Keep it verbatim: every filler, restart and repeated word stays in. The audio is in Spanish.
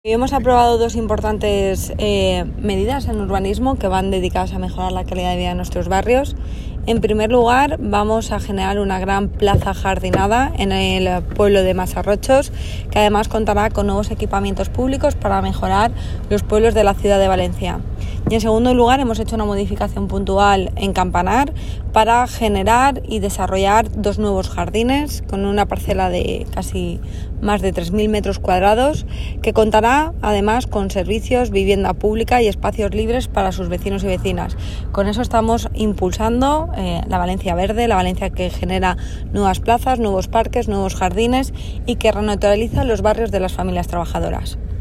Hemos aprobado dos importantes eh, medidas en urbanismo que van dedicadas a mejorar la calidad de vida de nuestros barrios. En primer lugar, vamos a generar una gran plaza jardinada en el pueblo de Masarrochos, que además contará con nuevos equipamientos públicos para mejorar los pueblos de la ciudad de Valencia. Y en segundo lugar, hemos hecho una modificación puntual en Campanar para generar y desarrollar dos nuevos jardines con una parcela de casi más de tres mil metros cuadrados, que contará además con servicios, vivienda pública y espacios libres para sus vecinos y vecinas. Con eso estamos impulsando eh, la Valencia verde, la Valencia que genera nuevas plazas, nuevos parques, nuevos jardines y que renaturaliza los barrios de las familias trabajadoras.